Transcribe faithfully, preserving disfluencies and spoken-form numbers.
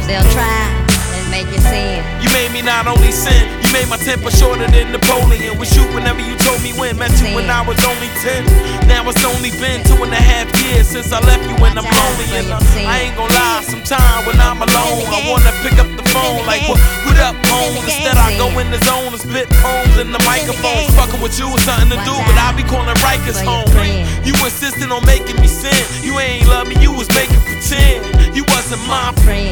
they'll try and make you sin. You made me not only sin, you made my temper shorter than Napoleon. Was you whenever you told me when. Met you when I was only ten. Now it's only been two and a half years since I left you and I'm lonely. And uh, I ain't gon' lie, sometimes when I'm alone I wanna pick up the phone like, what, what up, home? Instead I go in the zone and spit poems in the microphone. Fucking with you was something to do, but I be calling Rikers home. You insisted on making me sin. You ain't love me, you was making pretend. You wasn't my friend.